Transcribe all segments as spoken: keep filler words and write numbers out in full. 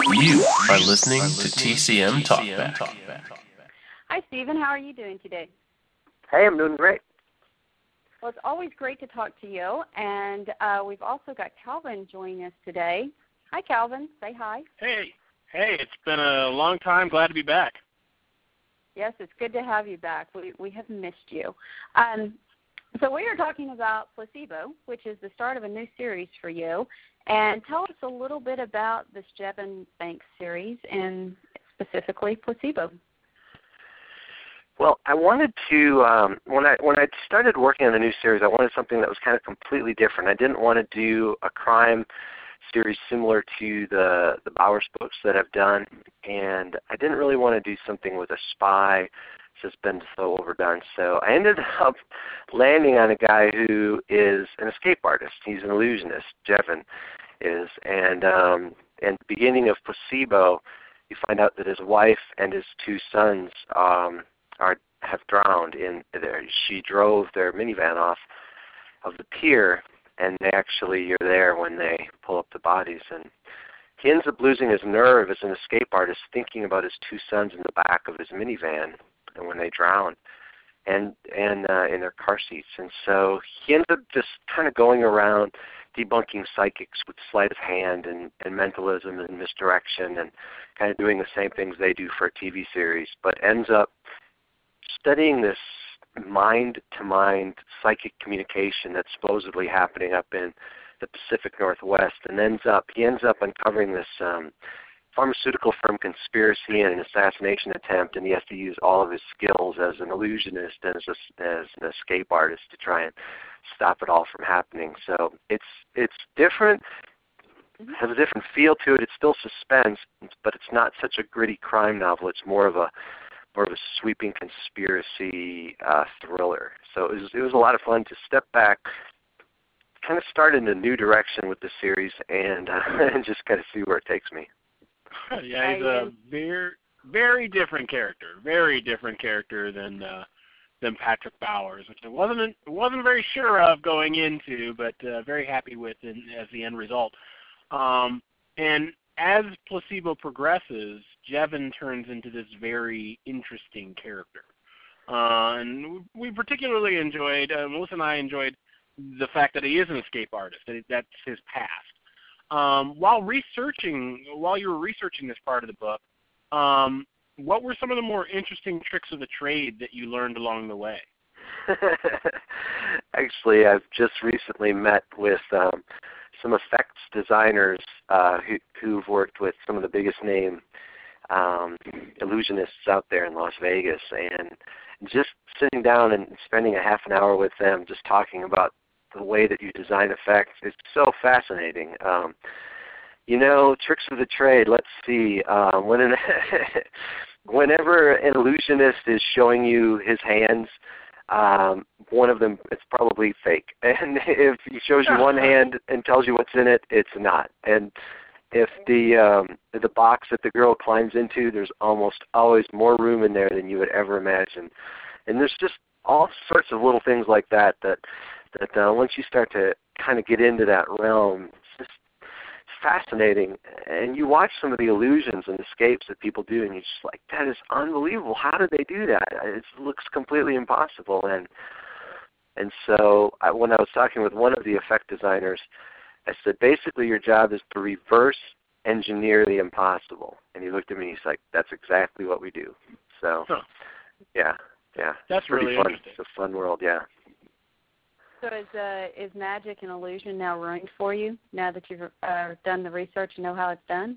You are listening to T C M Talkback. Hi, Stephen. How are you doing today? Hey, I'm doing great. Well, it's always great to talk to you, and uh, we've also got Calvin joining us today. Hi, Calvin. Say hi. Hey. Hey, it's been a long time. Glad to be back. Yes, it's good to have you back. We we have missed you. Um, so we are talking about Placebo, which is the start of a new series for you. And tell us a little bit about this Jevin Banks series and specifically Placebo. Well, I wanted to, um, when I when I started working on the new series, I wanted something that was kind of completely different. I didn't want to do a crime series similar to the, the Bowers books that I've done, and I didn't really want to do something with a spy. It's just been so overdone. So I ended up landing on a guy who is an escape artist. He's an illusionist, Jevin is, and um, and the beginning of Placebo, you find out that his wife and his two sons um, are have drowned in there. She drove their minivan off of the pier, and they actually you're there when they pull up the bodies. And he ends up losing his nerve as an escape artist, thinking about his two sons in the back of his minivan, and when they drown, and and uh, in their car seats. And so he ends up just kind of going around debunking psychics with sleight of hand and, and mentalism and misdirection, and kind of doing the same things they do for a T V series, but ends up studying this mind-to-mind psychic communication that's supposedly happening up in the Pacific Northwest, and ends up he ends up uncovering this um, pharmaceutical firm conspiracy and an assassination attempt, and he has to use all of his skills as an illusionist and as, a, as an escape artist to try and stop it all from happening. So it's it's different, has a different feel to it. It's still suspense, but it's not such a gritty crime novel. It's more of a more of a sweeping conspiracy uh, thriller. So it was, it was a lot of fun to step back, kind of start in a new direction with the series, and uh, and just kind of see where it takes me. Yeah, he's a very, very different character. Very different character than uh, than Patrick Bowers, which I wasn't wasn't very sure of going into, but uh, very happy with in, as the end result. Um, and as Placebo progresses, Jevin turns into this very interesting character. Uh, and we particularly enjoyed, uh, Melissa and I enjoyed the fact that he is an escape artist, that that's his past. Um, while researching, while you were researching this part of the book, um, what were some of the more interesting tricks of the trade that you learned along the way? Actually, I've just recently met with um, some effects designers uh, who, who've worked with some of the biggest name um, illusionists out there in Las Vegas, and just sitting down and spending a half an hour with them just talking about the way that you design effects is so fascinating. Um, you know, tricks of the trade, let's see. Uh, when an whenever an illusionist is showing you his hands, um, one of them, it's probably fake. And if he shows you one hand and tells you what's in it, it's not. And if the um, the box that the girl climbs into, there's almost always more room in there than you would ever imagine. And there's just all sorts of little things like that that that uh, once you start to kind of get into that realm, it's just it's fascinating. And you watch some of the illusions and escapes that people do, and you're just like, that is unbelievable. How did they do that? It looks completely impossible. And and so I, when I was talking with one of the effect designers, I said, basically your job is to reverse engineer the impossible. And he looked at me and he's like, that's exactly what we do. So, huh. yeah, yeah. That's pretty really fun. interesting. It's a fun world, yeah. So is uh, is magic and illusion now ruined for you now that you've uh, done the research and know how it's done?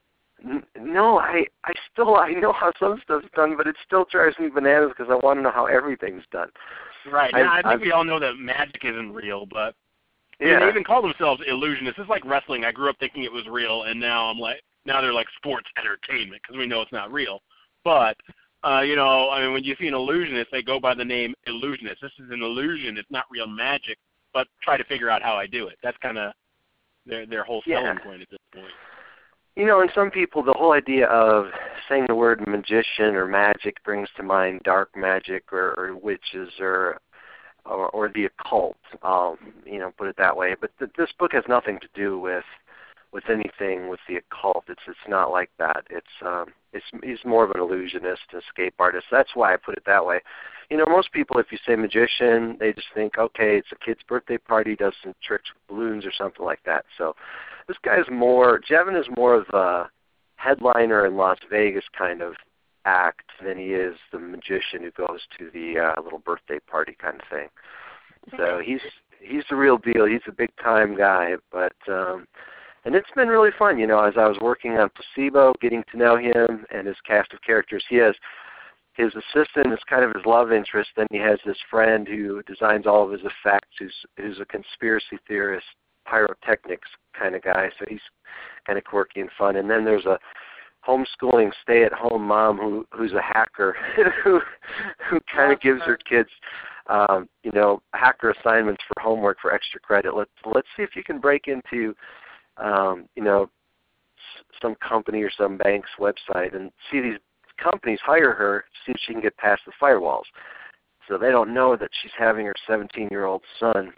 No, I I still I know how some stuff's done, but it still drives me bananas because I want to know how everything's done. Right. Now, I, I think I've, we all know that magic isn't real, but yeah. I mean, they even call themselves illusionists. It's like wrestling. I grew up thinking it was real, and now I'm like, now they're like sports entertainment because we know it's not real. But Uh, you know, I mean, when you see an illusionist, they go by the name illusionist. This is an illusion. It's not real magic, but try to figure out how I do it. That's kind of their their whole selling yeah. point at this point. You know, and some people, the whole idea of saying the word magician or magic brings to mind dark magic or, or witches or, or or the occult. Um, you know, put it that way. But th- this book has nothing to do with with anything with the occult. It's it's not like that. It's um, it's he's more of an illusionist, escape artist. That's why I put it that way. You know, most people, if you say magician, they just think, okay, it's a kid's birthday party, does some tricks with balloons or something like that. So this guy's more, Jevin is more of a headliner in Las Vegas kind of act than he is the magician who goes to the uh, little birthday party kind of thing. So he's he's the real deal. He's a big time guy, but um, and it's been really fun. You know, as I was working on Placebo, getting to know him and his cast of characters, he has his assistant is kind of his love interest. Then he has this friend who designs all of his effects, who's who's a conspiracy theorist, pyrotechnics kind of guy. So he's kind of quirky and fun. And then there's a homeschooling, stay-at-home mom who who's a hacker who who kind of gives her kids, um, you know, hacker assignments for homework for extra credit. Let's let's see if you can break into, um, you know, s- some company or some bank's website and see these companies hire her, see if she can get past the firewalls. So they don't know that she's having her seventeen-year-old son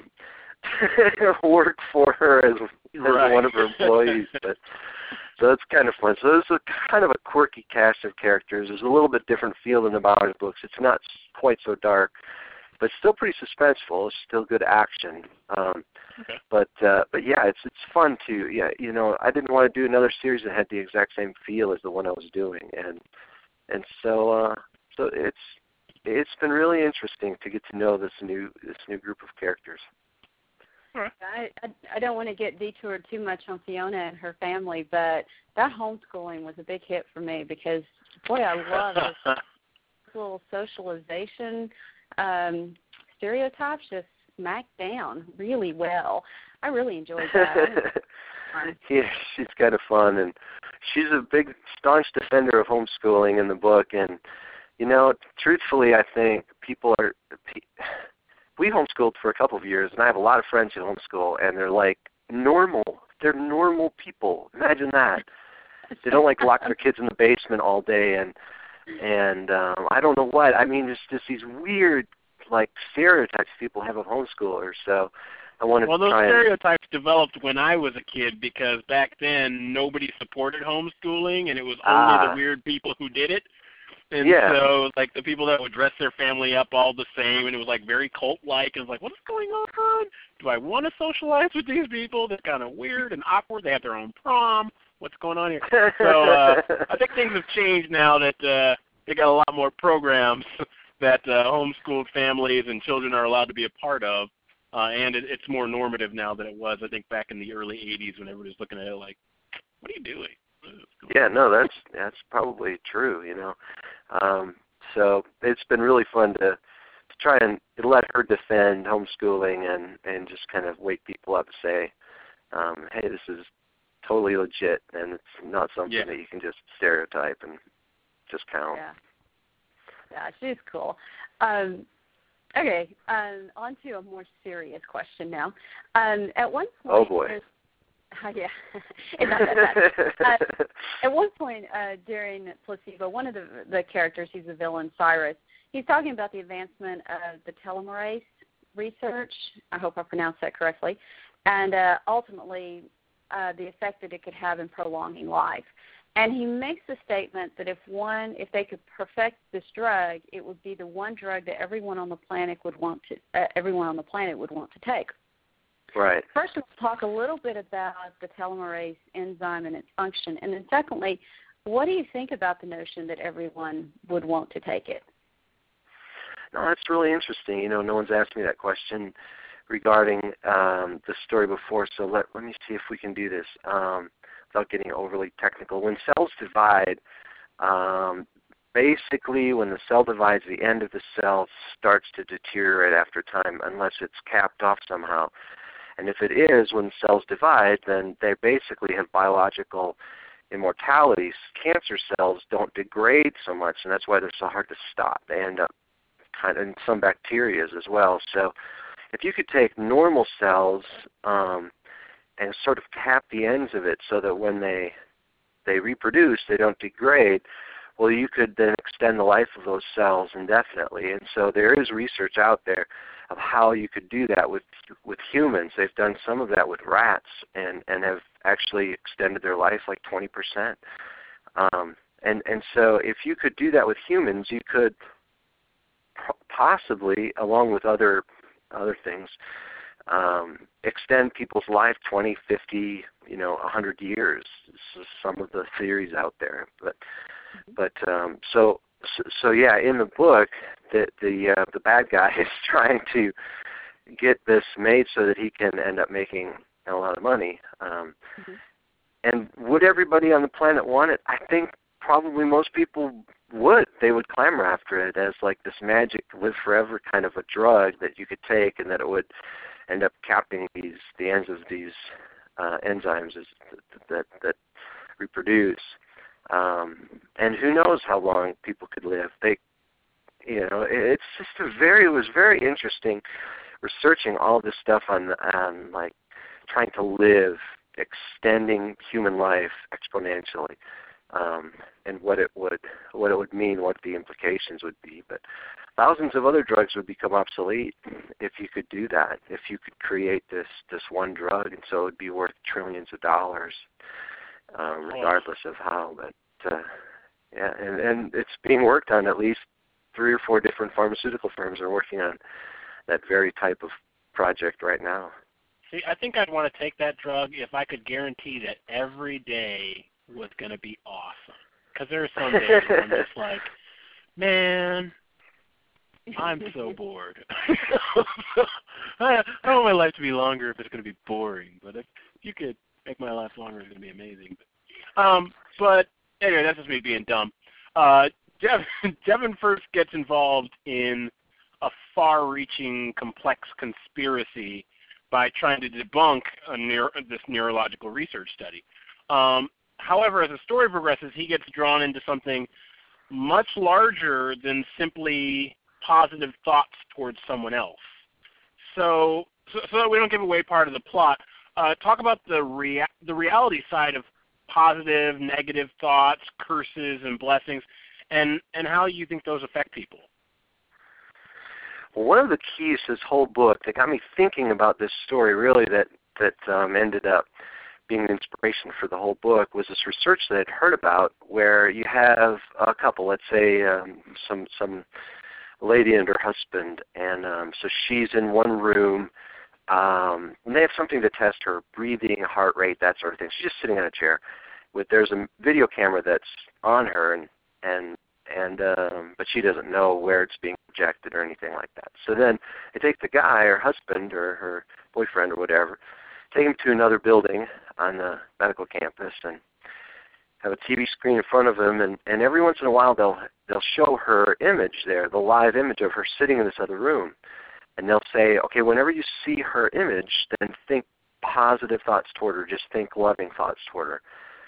work for her as, as right. one of her employees. But, so it's kind of fun. So this is a kind of a quirky cast of characters. There's a little bit different feel than the Bowers books. It's not quite so dark, but it's still pretty suspenseful. It's still good action. Um, okay. But uh, but yeah, it's it's fun too. Yeah, you know, I didn't want to do another series that had the exact same feel as the one I was doing, and and so uh, so it's it's been really interesting to get to know this new this new group of characters. I, I I don't want to get detoured too much on Fiona and her family, but that homeschooling was a big hit for me because, boy, I love this little socialization um, stereotypes just smacked down really well. I really enjoyed that. Yeah, she's kind of fun, and she's a big, staunch defender of homeschooling in the book. And, you know, truthfully, I think people are... We homeschooled for a couple of years, and I have a lot of friends who homeschool, and they're like normal. They're normal people. Imagine that. They don't like lock their kids in the basement all day, and and um, I don't know what. I mean, there's just these weird like stereotypes people have of homeschoolers. So I wanted well, to those try stereotypes and... developed when I was a kid because back then nobody supported homeschooling, and it was only ah. the weird people who did it. And yeah. so, like, the people that would dress their family up all the same, and it was, like, very cult-like. It was like, what's going on? Do I want to socialize with these people? They're kind of weird and awkward. They have their own prom. What's going on here? So uh, I think things have changed now that uh, they got a lot more programs that uh, homeschooled families and children are allowed to be a part of. Uh, and it, it's more normative now than it was, I think, back in the early eighties when everybody was looking at it like, what are you doing? Yeah, no, that's that's probably true, you know. Um, so it's been really fun to, to try and let her defend homeschooling and, and just kind of wake people up and say, um, hey, this is totally legit, and it's not something yeah. that you can just stereotype and just count. Yeah, yeah, she's cool. Um, okay, um, on to a more serious question now. Um, at one point, oh boy. Uh, yeah, it's not that bad. Uh, at one point uh, during Placebo, one of the the characters, he's the villain, Cyrus, he's talking about the advancement of the telomerase research. I hope I pronounced that correctly. And uh, ultimately, uh, the effect that it could have in prolonging life. And he makes the statement that if one, if they could perfect this drug, it would be the one drug that everyone on the planet would want to, uh, everyone on the planet would want to take. Right. First, we'll talk a little bit about the telomerase enzyme and its function. And then secondly, what do you think about the notion that everyone would want to take it? No, that's really interesting. You know, no one's asked me that question regarding um, the story before, so let, let me see if we can do this um, without getting overly technical. When cells divide, um, basically when the cell divides, the end of the cell starts to deteriorate after time unless it's capped off somehow. And if it is, when cells divide, then they basically have biological immortality. Cancer cells don't degrade so much, and that's why they're so hard to stop. They end up kind of in some bacteria as well. So if you could take normal cells um, and sort of cap the ends of it so that when they they reproduce, they don't degrade, well, you could then extend the life of those cells indefinitely. And so there is research out there of how you could do that with with humans. They've done some of that with rats and, and have actually extended their life like twenty percent. Um, and, and so if you could do that with humans, you could possibly, along with other other things, um, extend people's life twenty, fifty, you know, one hundred years. This is some of the theories out there. But but um, so, so so yeah, in the book, the the uh, the bad guy is trying to get this made so that he can end up making a lot of money. Um, mm-hmm. And would everybody on the planet want it? I think probably most people would. They would clamor after it as like this magic live forever kind of a drug that you could take, and that it would end up capping these the ends of these uh, enzymes as, that that reproduce. Um, and who knows how long people could live? They, you know, it's just a very it was very interesting researching all this stuff on on like trying to live, extending human life exponentially. Um, and what it would what it would mean, what the implications would be. But thousands of other drugs would become obsolete if you could do that, if you could create this, this one drug, and so it would be worth trillions of dollars, um, regardless of how. But uh, yeah, and, and it's being worked on. At least three or four different pharmaceutical firms are working on that very type of project right now. See, I think I'd want to take that drug if I could guarantee that every day was going to be awesome. Because there are some days where I'm just like, man, I'm so bored. I, I don't want my life to be longer if it's going to be boring. But if you could make my life longer, it's going to be amazing. But, um, but anyway, that's just me being dumb. Uh, Jeff, Devin first gets involved in a far-reaching, complex conspiracy by trying to debunk a neuro, this neurological research study. Um, However, as the story progresses, he gets drawn into something much larger than simply positive thoughts towards someone else. So, so, so that we don't give away part of the plot, uh, talk about the rea- the reality side of positive, negative thoughts, curses, and blessings, and, and how you think those affect people. Well, one of the keys to this whole book that got me thinking about this story, really, that, that um, ended up being the inspiration for the whole book, was this research that I'd heard about where you have a couple, let's say um, some some lady and her husband, and um, so she's in one room, um, and they have something to test her breathing, heart rate, that sort of thing. She's just sitting in a chair. With there's a video camera that's on her, and and and um, but she doesn't know where it's being projected or anything like that. So then they take the guy, her husband or her boyfriend or whatever, take him to another building on the medical campus and have a T V screen in front of him, and, and every once in a while they'll they'll show her image there, the live image of her sitting in this other room. And they'll say, okay, whenever you see her image, then think positive thoughts toward her, just think loving thoughts toward her.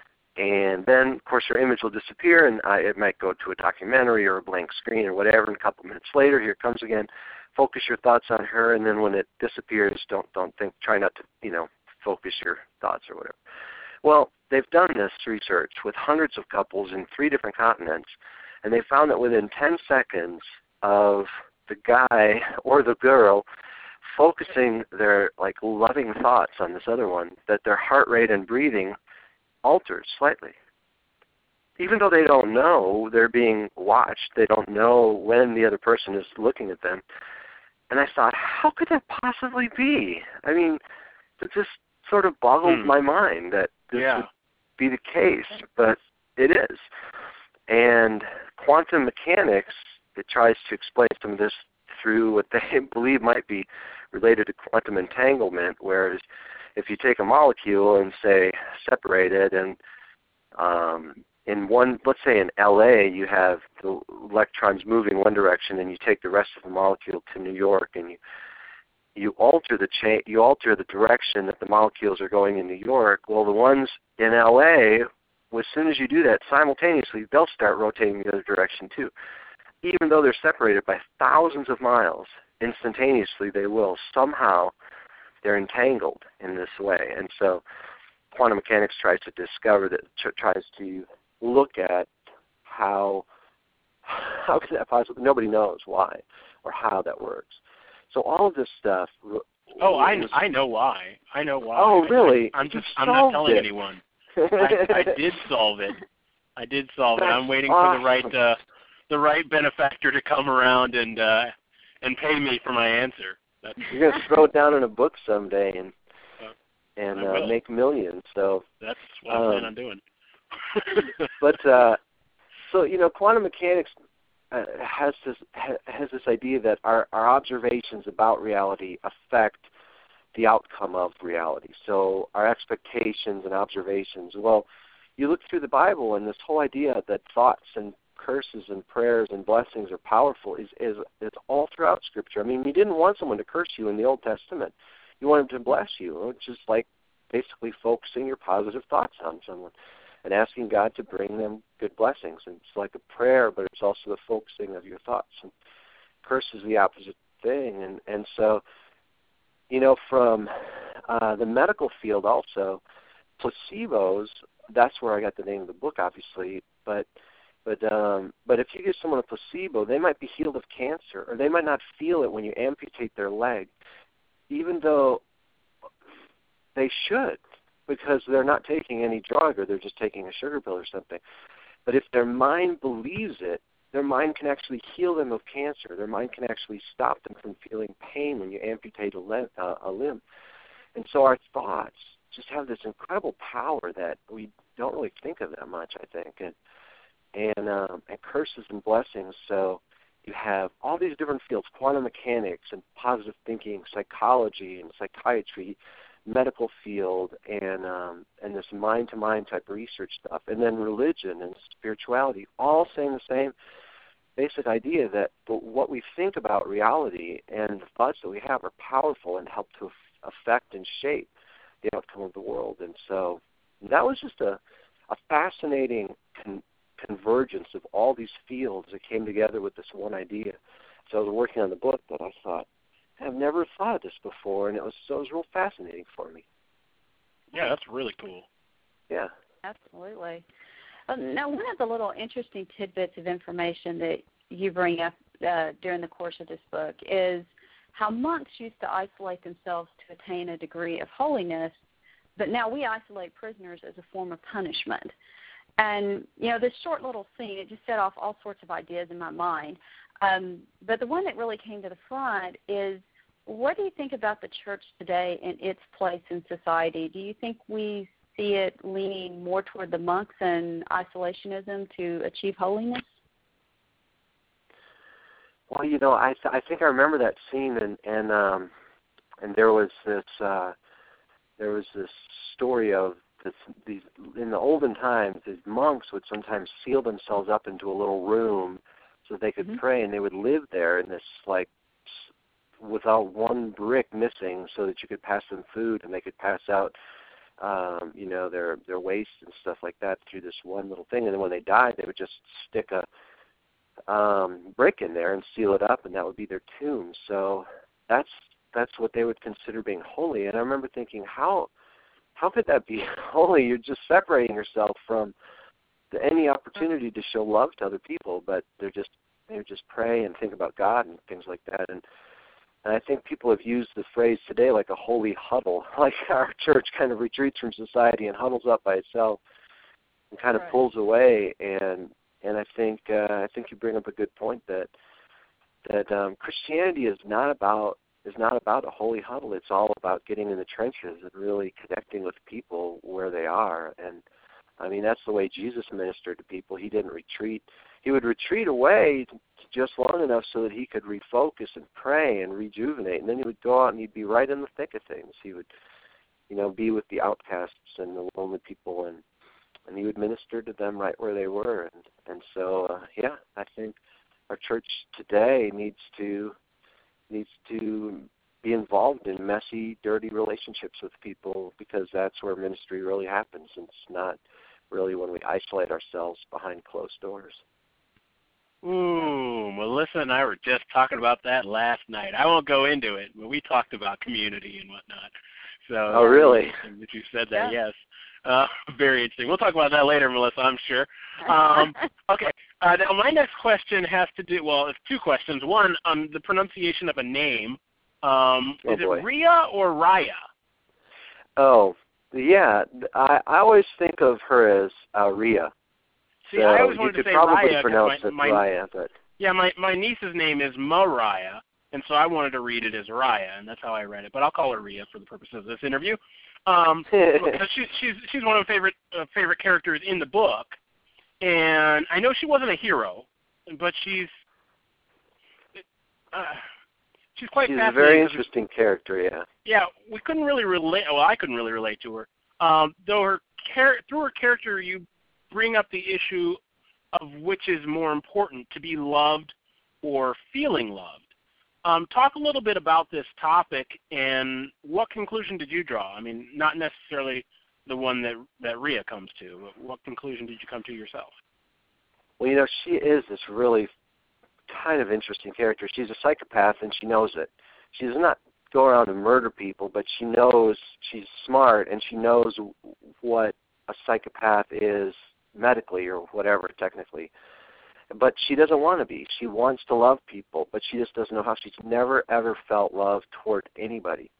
And then, of course, her image will disappear, and I, it might go to a documentary or a blank screen or whatever, and a couple minutes later, here it comes again. Focus your thoughts on her, and then when it disappears, don't don't think, try not to, you know, focus your thoughts or whatever. Well, they've done this research with hundreds of couples in three different continents, and they found that within ten seconds of the guy or the girl focusing their like loving thoughts on this other one, that their heart rate and breathing alters slightly. Even though they don't know they're being watched, they don't know when the other person is looking at them. And I thought, how could that possibly be? I mean, it just sort of boggled hmm. my mind that this yeah. would be the case, but it is. And quantum mechanics, it tries to explain some of this through what they believe might be related to quantum entanglement, whereas if you take a molecule and, say, separate it, and um, in one, let's say in L A, you have the electrons moving one direction, and you take the rest of the molecule to New York, and you you alter the cha- you alter the direction that the molecules are going in New York. Well, the ones in L A, as soon as you do that, simultaneously, they'll start rotating the other direction too. Even though they're separated by thousands of miles, instantaneously they will. Somehow they're entangled in this way. And so quantum mechanics tries to discover that, tries to look at how, how is that possible? Nobody knows why or how that works. So all of this stuff Oh, I, I know why. I know why. Oh, really? I, I'm just you I'm not telling it. anyone. I, I did solve it. I did solve That's it. I'm waiting awesome. for the right uh, the right benefactor to come around and uh, and pay me for my answer. That's, You're gonna throw it down in a book someday and uh, and I uh, make millions. So that's what um, I plan on doing. but uh, so you know, quantum mechanics uh, has this ha, has this idea that our our observations about reality affect the outcome of reality. So our expectations and observations. Well, you look through the Bible, and this whole idea that thoughts and curses and prayers and blessings are powerful is is it's all throughout Scripture. I mean, you didn't want someone to curse you in the Old Testament. You wanted to bless you, which is like basically focusing your positive thoughts on someone and asking God to bring them good blessings. And it's like a prayer, but it's also the focusing of your thoughts. And curse is the opposite thing. And, and so, you know, from uh, the medical field also, placebos, that's where I got the name of the book, obviously, but But um, but if you give someone a placebo, they might be healed of cancer, or they might not feel it when you amputate their leg, even though they should, because they're not taking any drug or they're just taking a sugar pill or something. But if their mind believes it, their mind can actually heal them of cancer. Their mind can actually stop them from feeling pain when you amputate a, limb, uh, a limb. And so our thoughts just have this incredible power that we don't really think of that much, I think. And And, um, and curses and blessings. So you have all these different fields, quantum mechanics and positive thinking, psychology and psychiatry, medical field, and um, and this mind-to-mind type research stuff, and then religion and spirituality, all saying the same basic idea that what we think about reality and the thoughts that we have are powerful and help to affect and shape the outcome of the world. And so that was just a, a fascinating con- convergence of all these fields that came together with this one idea. So I was working on the book that I thought, I've never thought of this before, and it was so it was real fascinating for me. Yeah, that's really cool. Yeah. Absolutely. Um, now, one of the little interesting tidbits of information that you bring up uh, during the course of this book is how monks used to isolate themselves to attain a degree of holiness, but now we isolate prisoners as a form of punishment. And, you know, this short little scene, it just set off all sorts of ideas in my mind. Um, but the one that really came to the front is, what do you think about the church today and its place in society? Do you think we see it leaning more toward the monks and isolationism to achieve holiness? Well, you know, I th- I think I remember that scene, and and um, and there was this uh, there was this story of this, these in the olden times, these monks would sometimes seal themselves up into a little room so they could mm-hmm. pray, and they would live there in this like without one brick missing, so that you could pass them food and they could pass out, um, you know, their their waste and stuff like that through this one little thing, and then when they died, they would just stick a um, brick in there and seal it up, and that would be their tomb. So that's that's what they would consider being holy. And I remember thinking, how how could that be holy? You're just separating yourself from the, any opportunity to show love to other people, but they're just they would just pray and think about God and things like that. And And I think people have used the phrase today like a holy huddle, like our church kind of retreats from society and huddles up by itself and kind of right. pulls away. And and I think uh, I think you bring up a good point that that um, Christianity is not about is not about a holy huddle. It's all about getting in the trenches and really connecting with people where they are. And I mean, that's the way Jesus ministered to people. He didn't retreat. He would retreat away just long enough so that he could refocus and pray and rejuvenate, and then he would go out and he'd be right in the thick of things. He would, you know, be with the outcasts and the lonely people, and and he would minister to them right where they were. And and so, uh, yeah, I think our church today needs to needs to be involved in messy, dirty relationships with people, because that's where ministry really happens. And it's not really when we isolate ourselves behind closed doors. Ooh, Melissa and I were just talking about that last night. I won't go into it, but we talked about community and whatnot. So, oh, really? That you said that, yeah. yes. Uh, very interesting. We'll talk about that later, Melissa, I'm sure. Um, okay. Uh, now, my next question has to do, well, it's two questions. One, on the pronunciation of a name. Um, oh is boy. it Rhea or Raya? Oh, yeah. I, I always think of her as uh, Rhea. See, so I always you wanted could to say probably Raya pronounce my, it my, Raya, but yeah, my my niece's name is Mariah, and so I wanted to read it as Raya, and that's how I read it. But I'll call her Rhea for the purpose of this interview. Um, because she's she's she's one of my favorite uh, favorite characters in the book, and I know she wasn't a hero, but she's uh, she's quite she's a fascinating. very interesting character. Yeah. Yeah, we couldn't really relate. Well, I couldn't really relate to her. Um, though her char- through her character, you bring up the issue of which is more important, to be loved or feeling loved. Um, talk a little bit about this topic and what conclusion did you draw? I mean, not necessarily the one that, that Rhea comes to, but what conclusion did you come to yourself? Well, you know, she is this really kind of interesting character. She's a psychopath, and she knows it. She does not go around and murder people, but she knows, she's smart, and she knows what a psychopath is medically or whatever, technically. But she doesn't want to be. She wants to love people, but she just doesn't know how. She's never, ever felt love toward anybody.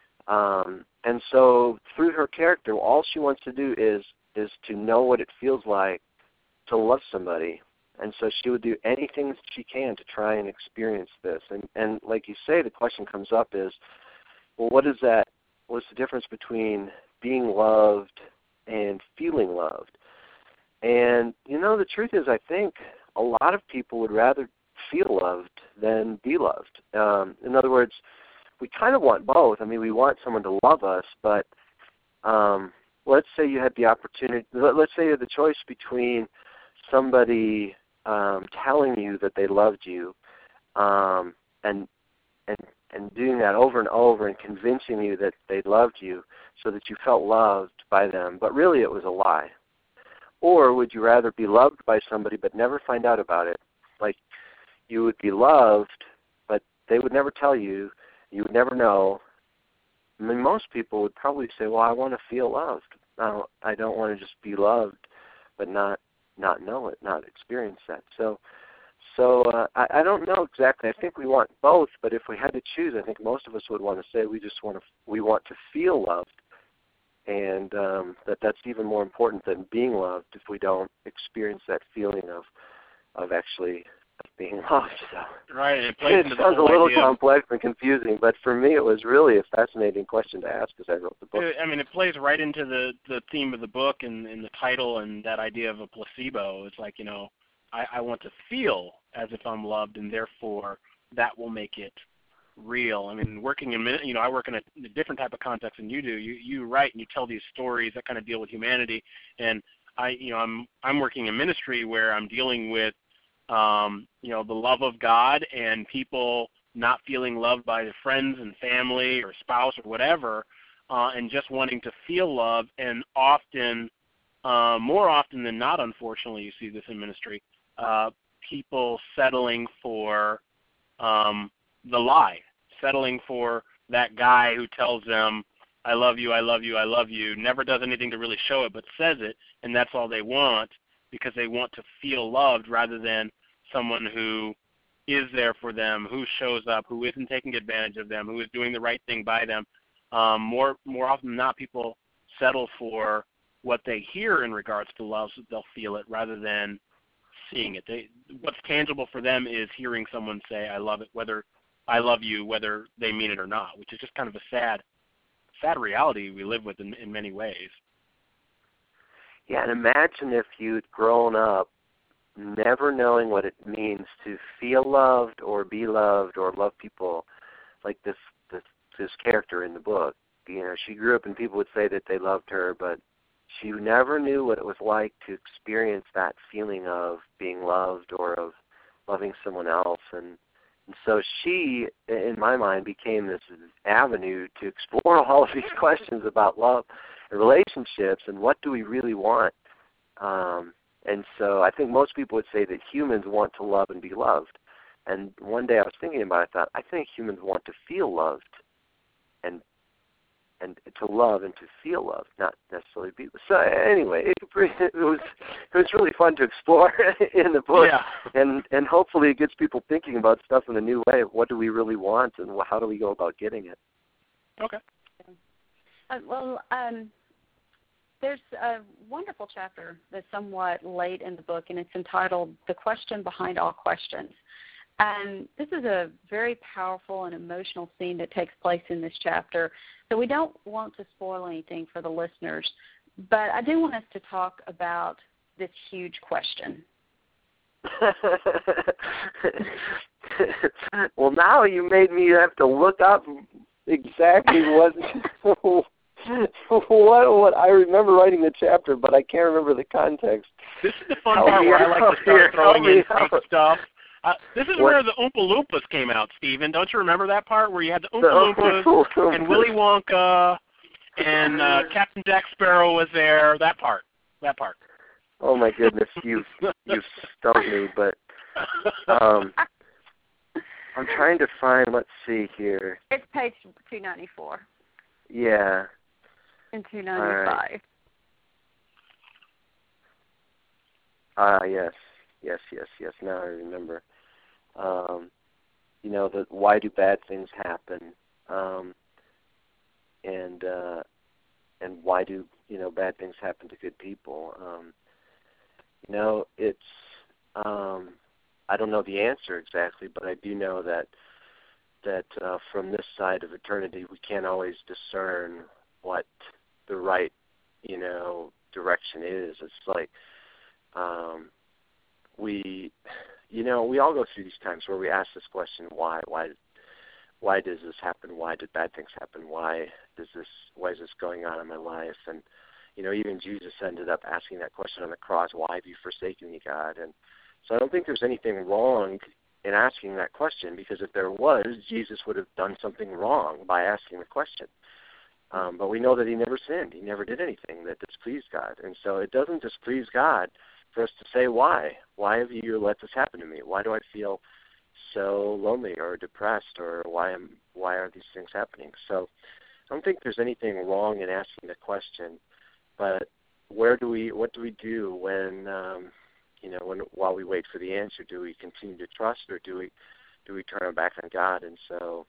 Um, and so through her character, all she wants to do is is to know what it feels like to love somebody. And so she would do anything she can to try and experience this. And, and like you say, the question comes up is, well, what is that? What's the difference between being loved and feeling loved? And, you know, the truth is I think a lot of people would rather feel loved than be loved. Um, in other words, we kind of want both. I mean, we want someone to love us, but um, let's say you had the opportunity, let's say you had the choice between somebody um, telling you that they loved you um, and, and, and doing that over and over and convincing you that they loved you so that you felt loved by them, but really it was a lie. Or would you rather be loved by somebody but never find out about it? Like you would be loved, but they would never tell you. You would never know. I mean, most people would probably say, well, I want to feel loved. I don't, I don't want to just be loved but not not know it, not experience that. So so uh, I, I don't know exactly. I think we want both, but if we had to choose, I think most of us would want to say we just want to we want to feel loved. And um, that that's even more important than being loved if we don't experience that feeling of of actually being loved. So, right, and it plays it into the sounds a whole little idea. complex and confusing, but for me it was really a fascinating question to ask as I wrote the book. I mean, it plays right into the, the theme of the book and, and the title and that idea of a placebo. It's like, you know, I, I want to feel as if I'm loved, and therefore that will make it real. I mean, working in, you know, I work in a, a different type of context than you do. You you write and you tell these stories that kind of deal with humanity, and I, you know, I'm I'm working in ministry where I'm dealing with, um, you know, the love of God and people not feeling loved by their friends and family or spouse or whatever, uh, and just wanting to feel love. And often, uh, more often than not, unfortunately, you see this in ministry, uh, people settling for um, the lie, settling for that guy who tells them, I love you, I love you, I love you, never does anything to really show it but says it, and that's all they want because they want to feel loved rather than someone who is there for them, who shows up, who isn't taking advantage of them, who is doing the right thing by them. Um, more more often than not, people settle for what they hear in regards to love, so they'll feel it rather than seeing it. They, what's tangible for them is hearing someone say, I love it, whether I love you, whether they mean it or not, which is just kind of a sad, sad reality we live with in, in many ways. Yeah, and imagine if you'd grown up never knowing what it means to feel loved or be loved or love people, like this this this character in the book. You know, she grew up and people would say that they loved her, but she never knew what it was like to experience that feeling of being loved or of loving someone else. And, and so she, in my mind, became this avenue to explore all of these questions about love and relationships and what do we really want. Um, and so I think most people would say that humans want to love and be loved. And one day I was thinking about it, I thought, I think humans want to feel loved and and to love and to feel love, not necessarily be. So anyway, it, it was it was really fun to explore in the book, yeah. and and hopefully it gets people thinking about stuff in a new way. What do we really want, and how do we go about getting it? Okay. Uh, well, um, there's a wonderful chapter that's somewhat late in the book, and it's entitled "The Question Behind All Questions." And this is a very powerful and emotional scene that takes place in this chapter. So we don't want to spoil anything for the listeners, but I do want us to talk about this huge question. Well, now you made me have to look up exactly what what what I remember writing the chapter, but I can't remember the context. This is the fun part where I like to start throwing in fake stuff. Uh, this is what? where the Oompa Loompas came out, Stephen. Don't you remember that part where you had the Oompa Loompas and Willy Wonka and uh, Captain Jack Sparrow was there? That part. That part. Oh my goodness, you you stumped me. But um, I'm trying to find. Let's see here. It's page two ninety-four. Yeah. And two ninety-five. Ah, uh, yes, yes, yes, yes. Now I remember. Um, you know, the why do bad things happen, um, and uh, and why do you know bad things happen to good people? Um, you know, it's um, I don't know the answer exactly, but I do know that that uh, from this side of eternity, we can't always discern what the right you know direction is. It's like um, we. You know, we all go through these times where we ask this question: Why? Why? Why does this happen? Why did bad things happen? Why does this? Why is this going on in my life? And you know, even Jesus ended up asking that question on the cross: Why have you forsaken me, God? And so I don't think there's anything wrong in asking that question, because if there was, Jesus would have done something wrong by asking the question. Um, but we know that he never sinned. He never did anything that displeased God, and so it doesn't displease God for us to say, why? Why have you let this happen to me? Why do I feel so lonely or depressed, or why am why are these things happening? So I don't think there's anything wrong in asking the question, but where do we what do we do when um, you know when while we wait for the answer? Do we continue to trust, or do we do we turn our back on God? And so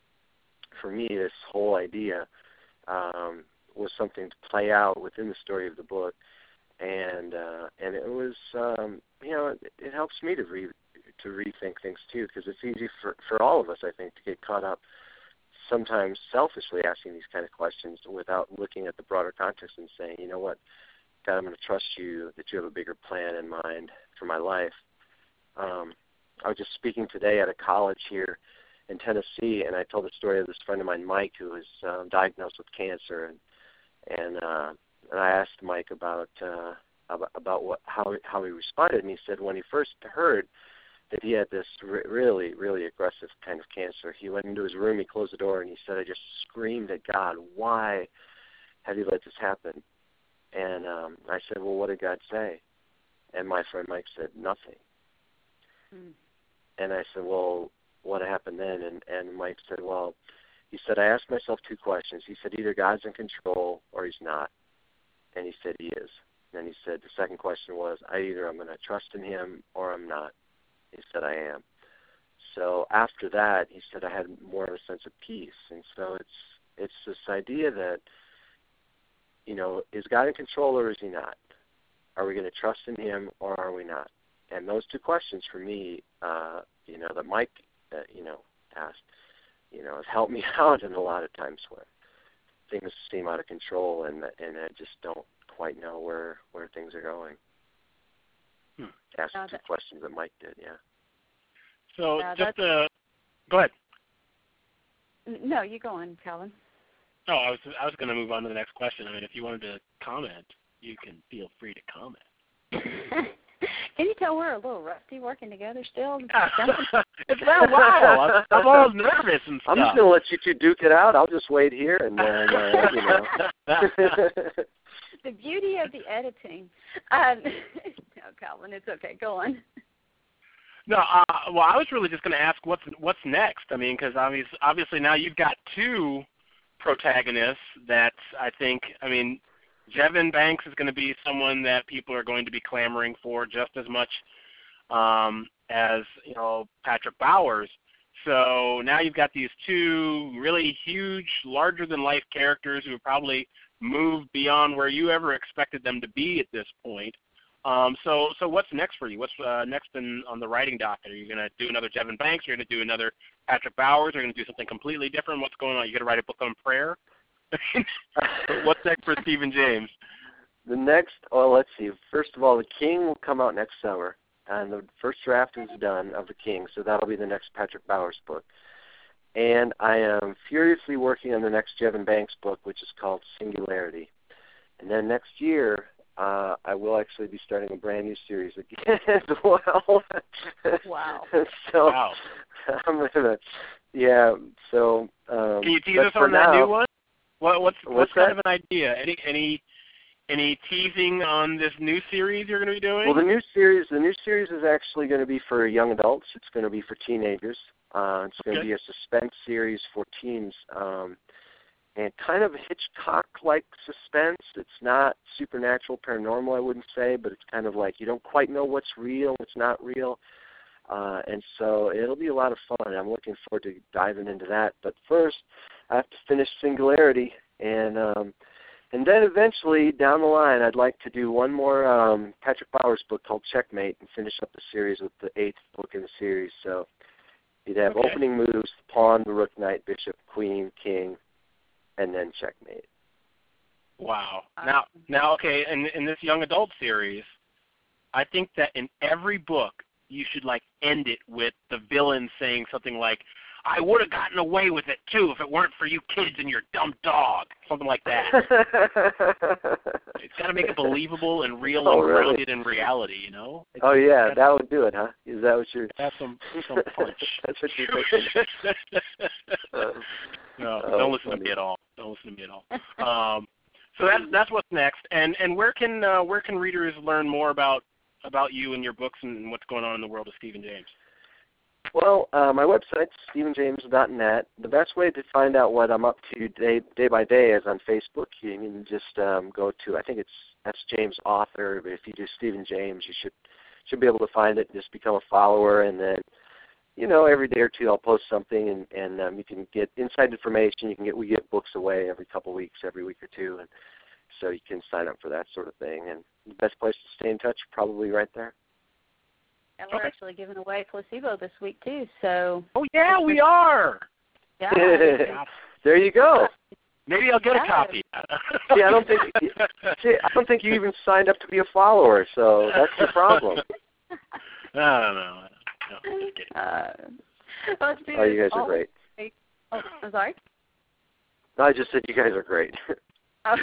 for me, this whole idea um, was something to play out within the story of the book. And uh, and it was um, you know it, it helps me to re to rethink things too, because it's easy for, for all of us, I think, to get caught up sometimes selfishly asking these kind of questions without looking at the broader context and saying, you know what, God, I'm going to trust you that you have a bigger plan in mind for my life. Um, I was just speaking today at a college here in Tennessee, and I told the story of this friend of mine, Mike, who was um, diagnosed with cancer, and and uh, And I asked Mike about uh, about, about what how how he responded, and he said when he first heard that he had this re- really really aggressive kind of cancer, he went into his room, he closed the door, and he said, "I just screamed at God, why have you let this happen?" And um, I said, "Well, what did God say?" And my friend Mike said, "Nothing." Mm. And I said, "Well, what happened then?" And and Mike said, "Well," he said, "I asked myself two questions." He said, "Either God's in control or he's not." And he said he is. And he said the second question was, I either I'm going to trust in him or I'm not. He said I am. So after that, he said I had more of a sense of peace. And so it's it's this idea that, you know, is God in control or is he not? Are we going to trust in him or are we not? And those two questions for me, uh, you know, that Mike, uh, you know, asked, you know, have helped me out in a lot of times where things seem out of control, and and I just don't quite know where, where things are going. Hmm. Ask uh, two questions that Mike did, yeah. So uh, just uh, go ahead. No, you go on, Calvin. Oh, I was I was going to move on to the next question. I mean, if you wanted to comment, you can feel free to comment. Can you tell we're a little rusty working together still? It's been a while. I'm, I'm all nervous and stuff. I'm just going to let you two duke it out. I'll just wait here and then, uh, you know. The beauty of the editing. Um, no, Calvin, it's okay. Go on. No, uh, well, I was really just going to ask what's what's next. I mean, because obviously, obviously now you've got two protagonists that I think, I mean, Jevin Banks is going to be someone that people are going to be clamoring for just as much um, as, you know, Patrick Bowers. So now you've got these two really huge, larger-than-life characters who have probably moved beyond where you ever expected them to be at this point. Um, so, so what's next for you? What's uh, next in, on the writing docket? Are you going to do another Jevin Banks? Are you going to do another Patrick Bowers? Are you going to do something completely different? What's going on? Are you going to write a book on prayer? What's next for Stephen James? The next, oh, let's see. First of all, The King will come out next summer, and the first draft is done of The King, so that'll be the next Patrick Bowers book. And I am furiously working on the next Jevin Banks book, which is called Singularity. And then next year, uh, I will actually be starting a brand new series again as well. Wow. so wow. I'm gonna, yeah. So um, can you tease us on now, that new one? What, what's what's, what's kind that? of an idea? Any any any teasing on this new series you're going to be doing? Well, the new series, the new series is actually going to be for young adults. It's going to be for teenagers. Uh, it's going to okay. be a suspense series for teens, um, and kind of Hitchcock-like suspense. It's not supernatural, paranormal, I wouldn't say, but it's kind of like you don't quite know what's real, what's not real. Uh, and so it'll be a lot of fun. I'm looking forward to diving into that. But first, I have to finish Singularity, and um, and then eventually down the line, I'd like to do one more um, Patrick Bowers book called Checkmate and finish up the series with the eighth book in the series. So you'd have okay. opening moves, pawn, the rook, knight, bishop, queen, king, and then checkmate. Wow. Now, now, okay, in in this young adult series, I think that in every book you should like end it with the villain saying something like, "I would have gotten away with it too if it weren't for you kids and your dumb dog," something like that. It's got to make it believable and real oh, and really? grounded in reality, you know. It's, oh yeah, that would do it, huh? Is that what you're? Have some some punch. That's what you're thinking. uh, no, oh, don't listen funny. to me at all. Don't listen to me at all. Um, so that's that's what's next. And and where can uh, where can readers learn more about about you and your books and what's going on in the world of Stephen James? Well, uh, my website's stephen james dot net. The best way to find out what I'm up to day day by day is on Facebook. You can just um, go to, I think it's that's James Author, but if you do Stephen James, you should should be able to find it. Just become a follower, and then, you know, every day or two I'll post something, and, and um, you can get inside information. You can get we get books away every couple of weeks, every week or two, and so you can sign up for that sort of thing. And the best place to stay in touch, probably right there. And we're okay. actually giving away Placebo this week too. So. Oh yeah, we are. Yeah. There you go. Maybe I'll get a copy. See, I don't think see, I don't think you even signed up to be a follower, so that's the problem. no, no, no. no just kidding. Uh, well, it's oh, you guys are great. Oh, I'm sorry? No, I just said you guys are great. Oh.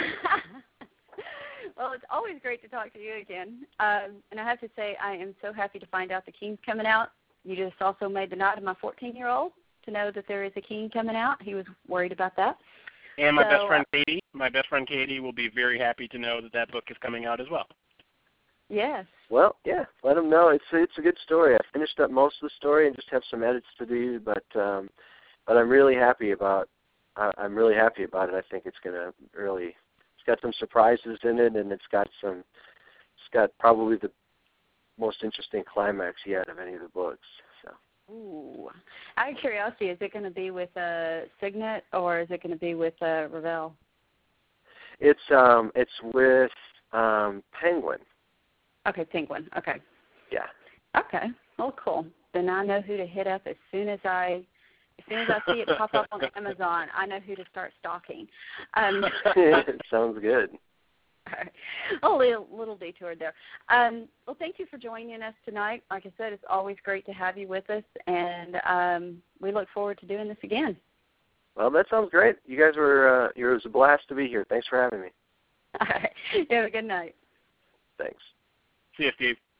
Well, it's always great to talk to you again. Um, and I have to say, I am so happy to find out the King's coming out. You just also made the night of my fourteen-year-old to know that there is a King coming out. He was worried about that. And my so, best friend Katie, my best friend Katie will be very happy to know that that book is coming out as well. Yes. Well, yeah, let them know. It's it's a good story. I finished up most of the story and just have some edits to do, but um, but I'm really happy about. Uh, I'm really happy about it. I think it's going to really. It's got some surprises in it, and it's got some. It's got probably the most interesting climax yet of any of the books. So. Ooh. Out of curiosity, is it going to be with uh, Signet or is it going to be with uh, Revell? It's um it's with um, Penguin. Okay, Penguin. Okay. Yeah. Okay. Oh, cool. Then I know who to hit up as soon as I. As soon as I see it pop up on Amazon, I know who to start stalking. Um, Sounds good. All right. A little, little detour there. Um, well, thank you for joining us tonight. Like I said, it's always great to have you with us, and um, we look forward to doing this again. Well, that sounds great. You guys were, uh, it was a blast to be here. Thanks for having me. All right. You have a good night. Thanks. See you, Steve.